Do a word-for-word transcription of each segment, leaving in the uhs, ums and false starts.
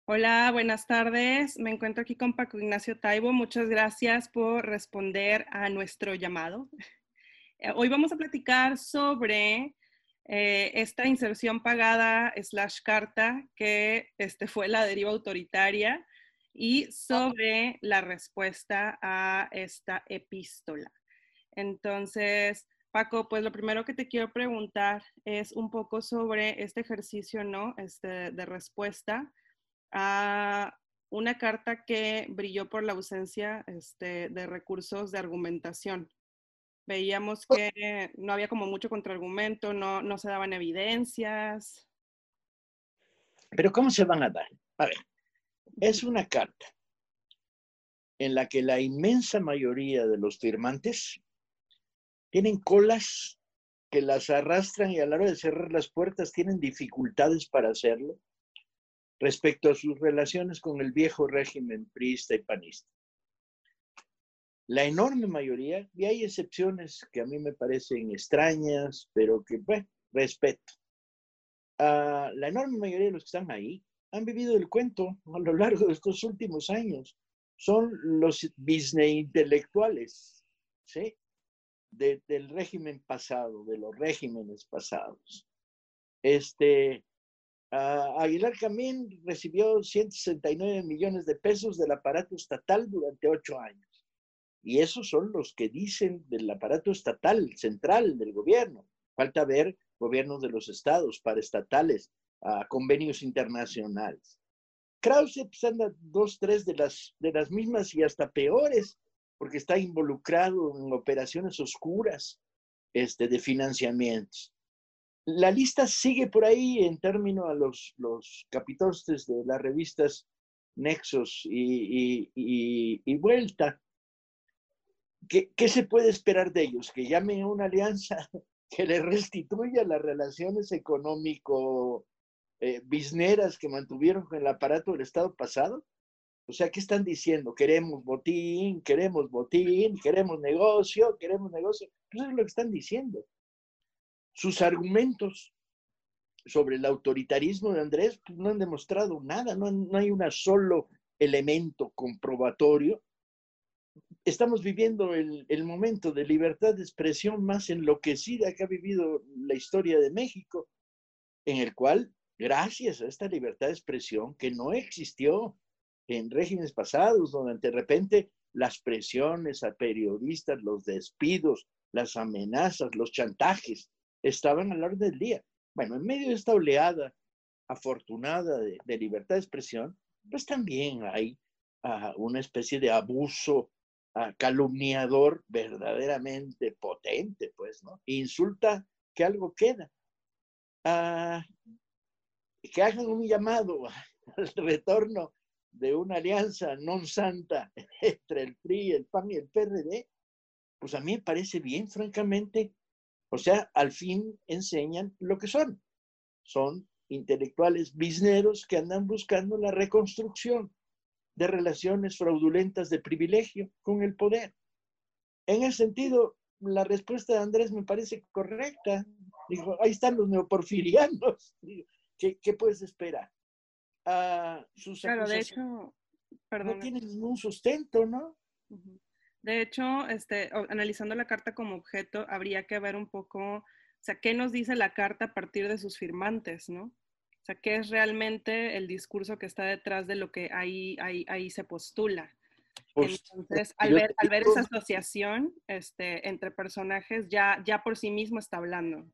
Hola, buenas tardes. Me encuentro aquí con Paco Ignacio Taibo. Muchas gracias por responder a nuestro llamado. Eh, Hoy vamos a platicar sobre eh, esta inserción pagada slash carta que este, fue la deriva autoritaria y sobre la respuesta a esta epístola. Entonces, Paco, pues lo primero que te quiero preguntar es un poco sobre este ejercicio, ¿no? Este, de respuesta a una carta que brilló por la ausencia este, de recursos de argumentación. Veíamos que no había como mucho contraargumento, no, no se daban evidencias. Pero ¿cómo se van a dar? A ver, es una carta en la que la inmensa mayoría de los firmantes tienen colas que las arrastran y a la hora de cerrar las puertas tienen dificultades para hacerlo respecto a sus relaciones con el viejo régimen priista y panista. La enorme mayoría, y hay excepciones que a mí me parecen extrañas, pero que, bueno, respeto. Uh, la enorme mayoría de los que están ahí han vivido el cuento a lo largo de estos últimos años. Son los business intelectuales, ¿sí? De, del régimen pasado, de los regímenes pasados. Este, uh, Aguilar Camín recibió ciento sesenta y nueve millones de pesos del aparato estatal durante ocho años. Y esos son los que dicen del aparato estatal, central del gobierno. Falta ver gobiernos de los estados, paraestatales, uh, convenios internacionales. Krause pues, anda dos, tres de las, de las mismas y hasta peores, porque está involucrado en operaciones oscuras este, de financiamientos. La lista sigue por ahí en términos a los, los capitostes de las revistas Nexos y, y, y, y Vuelta. ¿Qué, ¿Qué se puede esperar de ellos? Que llamen a una alianza que les restituya las relaciones económico eh, bizneras que mantuvieron con el aparato del Estado pasado. O sea, ¿qué están diciendo? Queremos botín, queremos botín, queremos negocio, queremos negocio. Pues eso es lo que están diciendo. Sus argumentos sobre el autoritarismo de Andrés pues no han demostrado nada, no, no hay un solo elemento comprobatorio. Estamos viviendo el, el momento de libertad de expresión más enloquecida que ha vivido la historia de México, en el cual, gracias a esta libertad de expresión que no existió en regímenes pasados, donde de repente las presiones a periodistas, los despidos, las amenazas, los chantajes, estaban a la orden del día. Bueno, en medio de esta oleada afortunada de, de libertad de expresión, pues también hay uh, una especie de abuso uh, calumniador verdaderamente potente, pues, ¿no? Insulta que algo queda. Uh, que hagan un llamado al retorno de una alianza non santa entre el P R I, el P A N y el P R D, pues a mí me parece bien, francamente. O sea, al fin enseñan lo que son. Son intelectuales bizneros que andan buscando la reconstrucción de relaciones fraudulentas de privilegio con el poder. En ese sentido, la respuesta de Andrés me parece correcta. Dijo, ahí están los neoporfirianos. ¿Qué, qué puedes esperar? Uh, sus Claro, de acusaciones hecho, no perdón. tienen ningún sustento, ¿no? De hecho, este, analizando la carta como objeto, habría que ver un poco, o sea, qué nos dice la carta a partir de sus firmantes, ¿no? O sea, qué es realmente el discurso que está detrás de lo que ahí, ahí, ahí se postula. Pues, Entonces, al yo ver, te al ver digo, esa asociación este, entre personajes, ya, ya por sí mismo está hablando.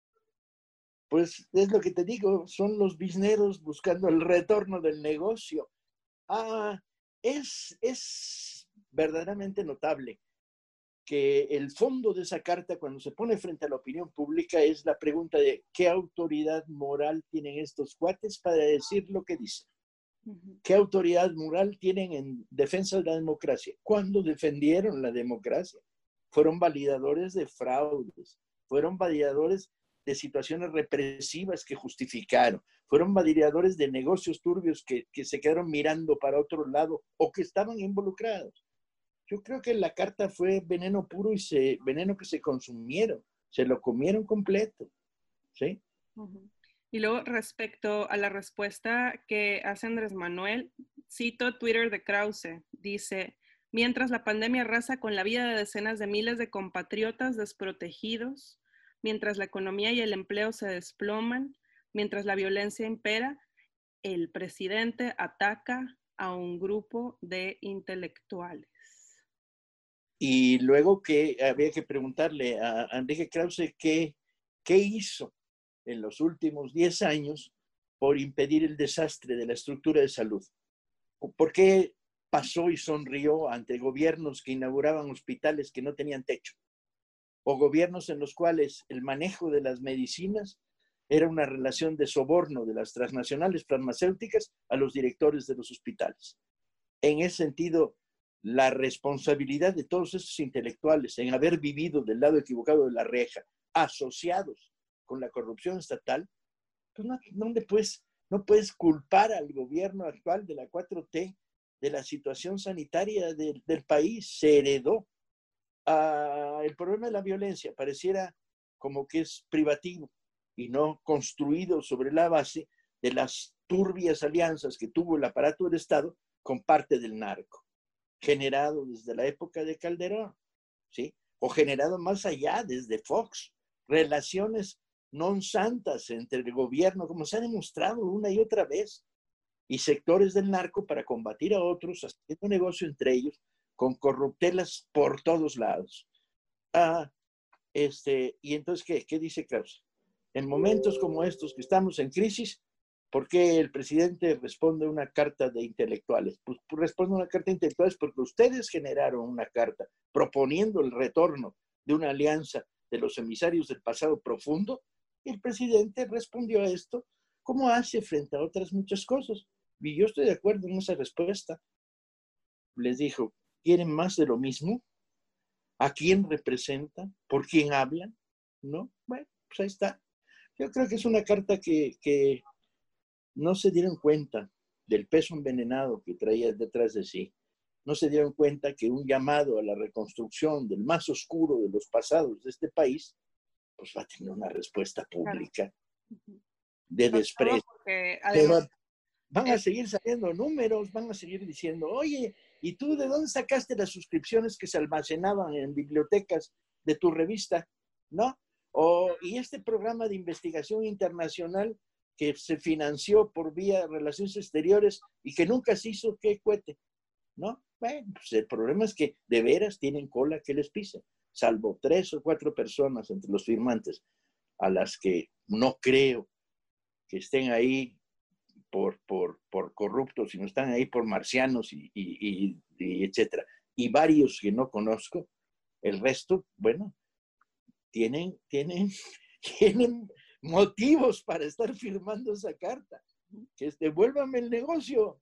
pues es lo que te digo, son los bizneros buscando el retorno del negocio. Ah, es, es verdaderamente notable que el fondo de esa carta, cuando se pone frente a la opinión pública, es la pregunta de qué autoridad moral tienen estos cuates para decir lo que dicen. Uh-huh. ¿Qué autoridad moral tienen en defensa de la democracia? ¿Cuándo defendieron la democracia? Fueron validadores de fraudes, fueron validadores de situaciones represivas que justificaron, fueron validadores de negocios turbios que, que se quedaron mirando para otro lado o que estaban involucrados. Yo creo que la carta fue veneno puro y se, veneno que se consumieron, se lo comieron completo, ¿sí? Uh-huh. Y luego, respecto a la respuesta que hace Andrés Manuel, cito Twitter de Krause, dice, mientras la pandemia arrasa con la vida de decenas de miles de compatriotas desprotegidos, mientras la economía y el empleo se desploman, mientras la violencia impera, el presidente ataca a un grupo de intelectuales. Y luego que había que preguntarle a Enrique Krause qué, qué hizo en los últimos diez años por impedir el desastre de la estructura de salud. ¿Por qué pasó y sonrió ante gobiernos que inauguraban hospitales que no tenían techo? O gobiernos en los cuales el manejo de las medicinas era una relación de soborno de las transnacionales farmacéuticas a los directores de los hospitales. En ese sentido, la responsabilidad de todos estos intelectuales en haber vivido del lado equivocado de la reja, asociados con la corrupción estatal, pues no, no, puedes, no puedes culpar al gobierno actual de la cuatro T de la situación sanitaria de, del país. Se heredó. Uh, el problema de la violencia pareciera como que es privativo y no construido sobre la base de las turbias alianzas que tuvo el aparato del Estado con parte del narco, generado desde la época de Calderón, ¿sí? O generado más allá, desde Fox, relaciones non santas entre el gobierno, como se ha demostrado una y otra vez, y sectores del narco para combatir a otros, haciendo negocio entre ellos, con corruptelas por todos lados. Ah, este, y entonces, ¿qué, qué dice Krause? En momentos como estos que estamos en crisis, ¿por qué el presidente responde una carta de intelectuales? Pues, pues responde una carta de intelectuales porque ustedes generaron una carta proponiendo el retorno de una alianza de los emisarios del pasado profundo, y el presidente respondió a esto como hace frente a otras muchas cosas. Y yo estoy de acuerdo en esa respuesta. Les dijo, ¿quieren más de lo mismo? ¿A quién representan? ¿Por quién hablan? ¿No? Bueno, pues ahí está. Yo creo que es una carta que, que no se dieron cuenta del peso envenenado que traía detrás de sí. No se dieron cuenta que un llamado a la reconstrucción del más oscuro de los pasados de este país, pues va a tener una respuesta pública claro. de desprecio. Porque, además, van a seguir saliendo números, van a seguir diciendo, oye, ¿y tú de dónde sacaste las suscripciones que se almacenaban en bibliotecas de tu revista? ¿No? O, y este programa de investigación internacional que se financió por vía de relaciones exteriores y que nunca se hizo, ¿qué cuete? ¿No? Bueno, pues el problema es que de veras tienen cola que les pise, salvo tres o cuatro personas entre los firmantes, a las que no creo que estén ahí por, por, por corruptos, sino están ahí por marcianos y, y, y, y etcétera. Y varios que no conozco, el resto, bueno, tienen, tienen, tienen motivos para estar firmando esa carta. Que es, devuélvame el negocio.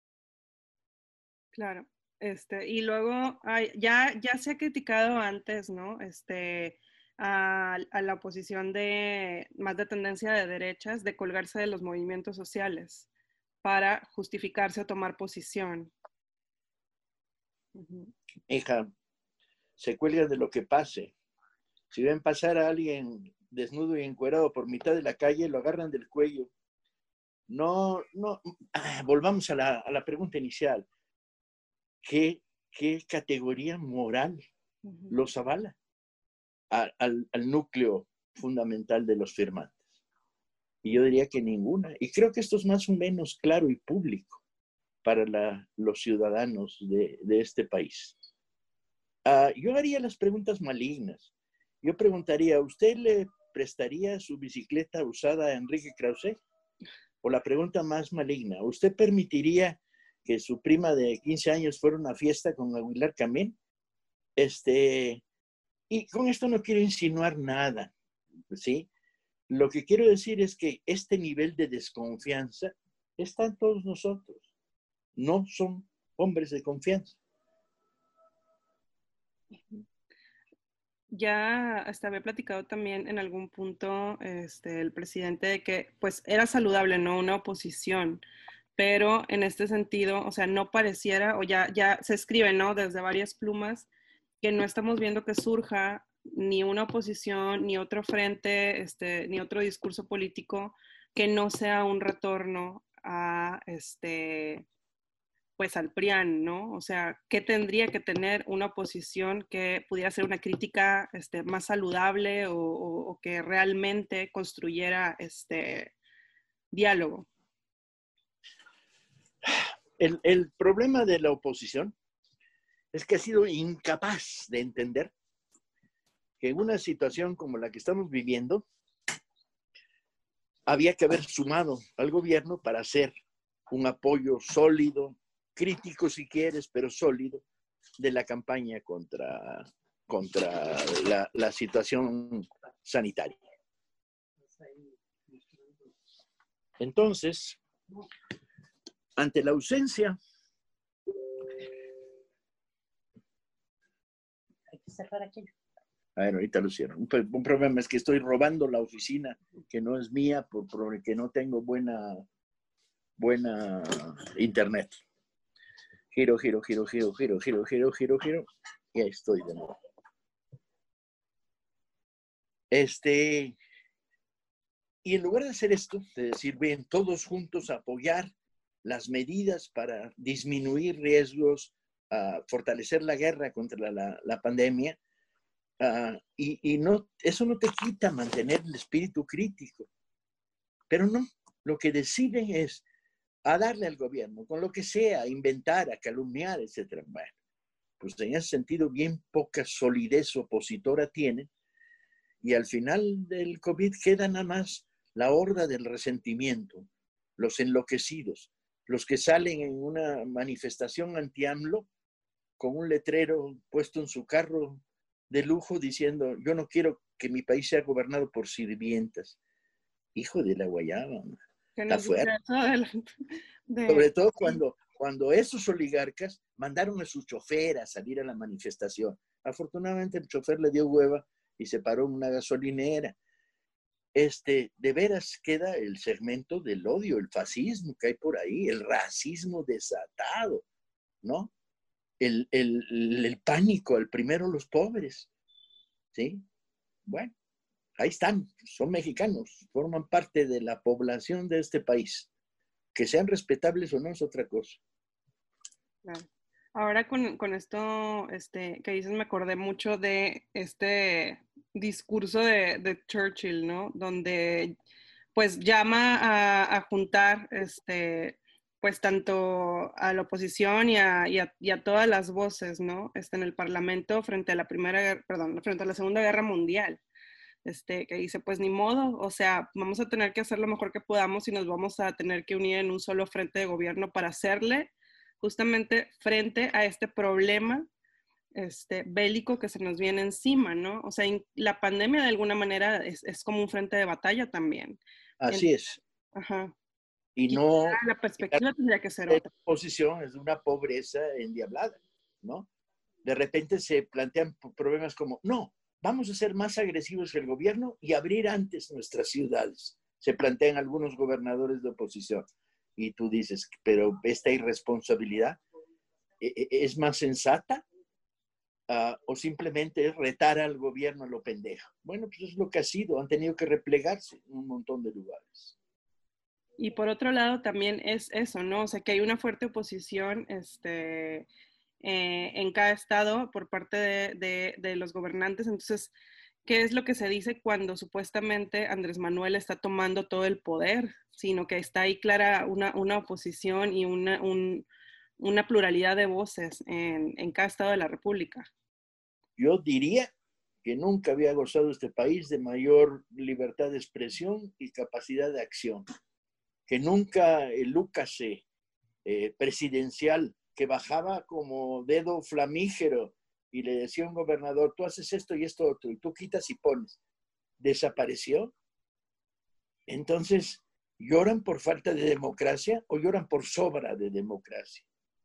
Claro. Este, y luego, ay, ya, ya se ha criticado antes, ¿no? Este, a, a la oposición de más de tendencia de derechas de colgarse de los movimientos sociales para justificarse o tomar posición. Uh-huh. Hija, se cuelgan de lo que pase. Si ven pasar a alguien desnudo y encuerado por mitad de la calle, lo agarran del cuello. No, no, ah, volvamos a la, a la pregunta inicial. ¿Qué, qué categoría moral uh-huh. los avala a, al, al núcleo fundamental de los firmantes? Y yo diría que ninguna. Y creo que esto es más o menos claro y público para la, los ciudadanos de, de este país. Uh, yo haría las preguntas malignas. Yo preguntaría, ¿usted le prestaría su bicicleta usada a Enrique Krause? O la pregunta más maligna, ¿usted permitiría que su prima de quince años fuera a una fiesta con Aguilar Camín? Este, y con esto no quiero insinuar nada, ¿sí? Lo que quiero decir es que este nivel de desconfianza está en todos nosotros. No son hombres de confianza. Ya hasta había platicado también en algún punto este, el presidente de que pues era saludable, ¿no? Una oposición, pero en este sentido, o sea, no pareciera, o ya, ya se escribe, ¿no? Desde varias plumas, que no estamos viendo que surja ni una oposición, ni otro frente, este, ni otro discurso político que no sea un retorno a este, pues al P R I A N, ¿no? O sea, ¿qué tendría que tener una oposición que pudiera ser una crítica este, más saludable o, o, o que realmente construyera este diálogo? El, el problema de la oposición es que ha sido incapaz de entender que en una situación como la que estamos viviendo, había que haber sumado al gobierno para hacer un apoyo sólido, crítico si quieres, pero sólido, de la campaña contra, contra la, la situación sanitaria. Entonces, ante la ausencia... Hay que cerrar aquello. A ver, ahorita lo hicieron. Un, un problema es que estoy robando la oficina, que no es mía, por, porque no tengo buena, buena internet. Giro, giro, giro, giro, giro, giro, giro, giro, giro. Y ahí estoy de nuevo. Este, y en lugar de hacer esto, de decir, bien, todos juntos apoyar las medidas para disminuir riesgos, uh, fortalecer la guerra contra la, la, la pandemia, uh, y, y no, eso no te quita mantener el espíritu crítico. Pero no, lo que deciden es a darle al gobierno, con lo que sea, a inventar, a calumniar, etcétera. Bueno, pues en ese sentido bien poca solidez opositora tienen, y al final del COVID queda nada más la horda del resentimiento, los enloquecidos, los que salen en una manifestación anti-AMLO con un letrero puesto en su carro de lujo diciendo, yo no quiero que mi país sea gobernado por sirvientas. Hijo de la guayaba, está fuerte. De... Sobre todo cuando, cuando esos oligarcas mandaron a su chofer a salir a la manifestación. Afortunadamente el chofer le dio hueva y se paró en una gasolinera. Este, de veras queda el segmento del odio, el fascismo que hay por ahí, el racismo desatado, ¿no? El, el, el pánico, al primero los pobres, ¿sí? Bueno, ahí están, son mexicanos, forman parte de la población de este país. Que sean respetables o no es otra cosa. Claro. Ahora con, con esto este, que dices, me acordé mucho de este discurso de, de Churchill, ¿no? Donde pues llama a, a juntar este, pues tanto a la oposición y a, y a, y a todas las voces, ¿no? Este, en el Parlamento frente a la primera, perdón, frente a la Segunda Guerra Mundial. Este, que dice, pues ni modo, o sea, vamos a tener que hacer lo mejor que podamos y nos vamos a tener que unir en un solo frente de gobierno para hacerle justamente frente a este problema este, bélico que se nos viene encima, ¿no? O sea, la pandemia de alguna manera es, es como un frente de batalla también. Así es. Ajá. Y no... La perspectiva tendría que ser otra. La posición es de una pobreza endiablada, ¿no? De repente se plantean problemas como, no, vamos a ser más agresivos que el gobierno y abrir antes nuestras ciudades. Se plantean algunos gobernadores de oposición. Y tú dices, pero esta irresponsabilidad es más sensata uh, o simplemente es retar al gobierno a lo pendejo. Bueno, pues es lo que ha sido. Han tenido que replegarse en un montón de lugares. Y por otro lado también es eso, ¿no? O sea, que hay una fuerte oposición este, eh, en cada estado por parte de, de, de los gobernantes. Entonces, ¿qué es lo que se dice cuando supuestamente Andrés Manuel está tomando todo el poder? Sino que está ahí clara una, una oposición y una, un, una pluralidad de voces en, en cada estado de la República. Yo diría que nunca había gozado este país de mayor libertad de expresión y capacidad de acción. Que nunca el Lucas eh, presidencial que bajaba como dedo flamígero y le decía a un gobernador, tú haces esto y esto otro, y tú quitas y pones, desapareció. Entonces, ¿lloran por falta de democracia o lloran por sobra de democracia?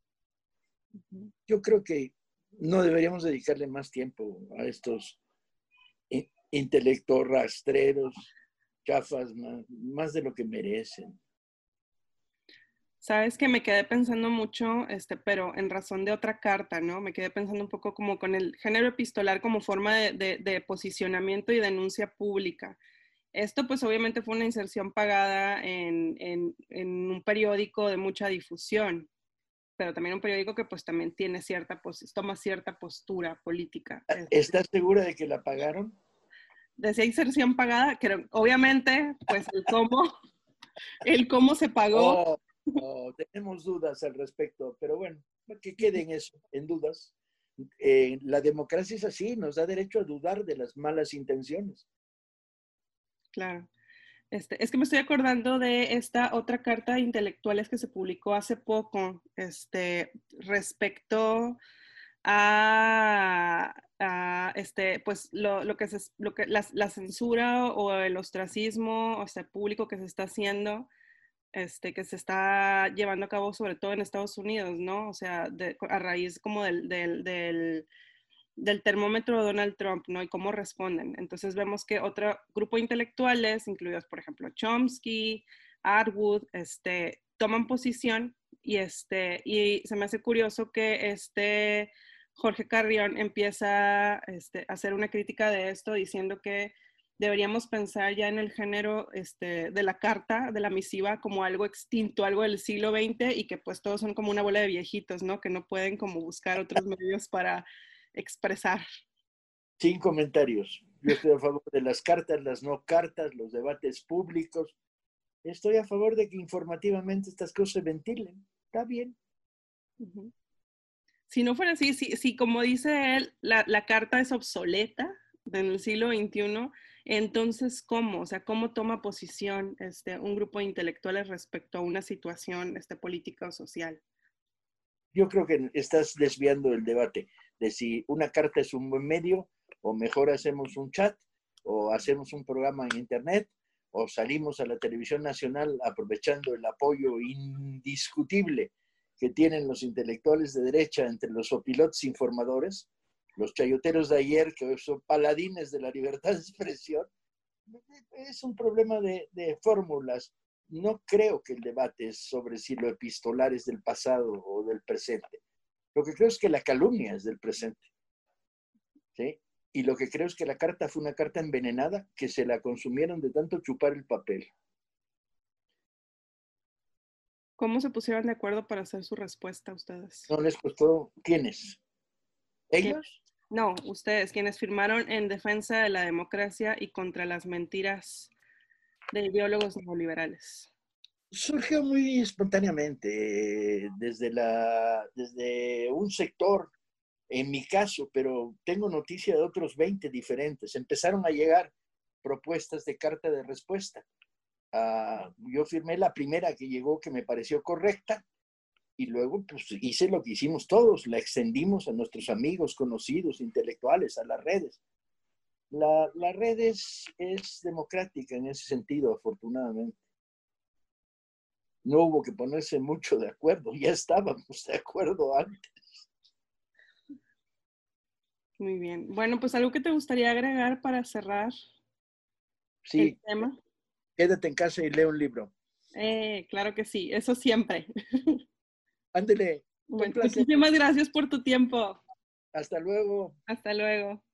Yo creo que no deberíamos dedicarle más tiempo a estos intelectos rastreros, chafas, más, más de lo que merecen. Sabes que me quedé pensando mucho, este, pero en razón de otra carta, ¿no? Me quedé pensando un poco como con el género epistolar como forma de, de, de posicionamiento y denuncia pública. Esto pues obviamente fue una inserción pagada en, en, en un periódico de mucha difusión, pero también un periódico que pues también tiene cierta, toma cierta postura política. ¿Estás segura de que la pagaron? De esa inserción pagada, que obviamente pues el cómo, el cómo se pagó. Oh, oh, tenemos dudas al respecto, pero bueno, que queden eso, en dudas. Eh, la democracia es así, nos da derecho a dudar de las malas intenciones. Claro. Este, es que me estoy acordando de esta otra carta de intelectuales que se publicó hace poco, este, respecto a, a este, pues lo, lo que se, lo que, la, la censura o el ostracismo o sea, público que se está haciendo, este, que se está llevando a cabo sobre todo en Estados Unidos, ¿no? O sea, de, a raíz como del, del, del del termómetro de Donald Trump, ¿no? Y cómo responden. Entonces vemos que otro grupo de intelectuales, incluidos por ejemplo Chomsky, Atwood, este, toman posición y, este, y se me hace curioso que este Jorge Carrión empieza este, a hacer una crítica de esto diciendo que deberíamos pensar ya en el género este, de la carta, de la misiva, como algo extinto, algo del siglo veinte y que pues todos son como una bola de viejitos, ¿no? Que no pueden como buscar otros medios para expresar. Sin comentarios. Yo estoy a favor de las cartas, las no cartas, los debates públicos. Estoy a favor de que informativamente estas cosas se ventilen. Está bien. Uh-huh. Si no fuera así, si, si como dice él, la, la carta es obsoleta en el siglo veintiuno, entonces, ¿cómo? O sea, ¿cómo toma posición este, un grupo de intelectuales respecto a una situación este, política o social? Yo creo que estás desviando el debate de si una carta es un buen medio o mejor hacemos un chat o hacemos un programa en internet o salimos a la televisión nacional aprovechando el apoyo indiscutible que tienen los intelectuales de derecha entre los opilotes informadores, los chayoteros de ayer que son paladines de la libertad de expresión. Es un problema de, de fórmulas. No creo que el debate es sobre si lo epistolar es del pasado o del presente. Lo que creo es que la calumnia es del presente. ¿Sí? Y lo que creo es que la carta fue una carta envenenada que se la consumieron de tanto chupar el papel. ¿Cómo se pusieron de acuerdo para hacer su respuesta ustedes? ¿No les costó? ¿Quiénes? ¿Ellos? No, ustedes, quienes firmaron en defensa de la democracia y contra las mentiras de ideólogos neoliberales. Surgió muy espontáneamente desde, la, desde un sector, en mi caso, pero tengo noticia de otros veinte diferentes. Empezaron a llegar propuestas de carta de respuesta. Uh, yo firmé la primera que llegó que me pareció correcta y luego pues hice lo que hicimos todos, la extendimos a nuestros amigos, conocidos, intelectuales, a las redes. La, la red es, es democrática en ese sentido, afortunadamente. No hubo que ponerse mucho de acuerdo, ya estábamos de acuerdo antes. Muy bien. Bueno, pues algo que te gustaría agregar para cerrar sí, el tema. Quédate en casa y lee un libro. Eh, claro que sí, eso siempre. Ándele. Bueno, muchísimas gracias por tu tiempo. Hasta luego. Hasta luego.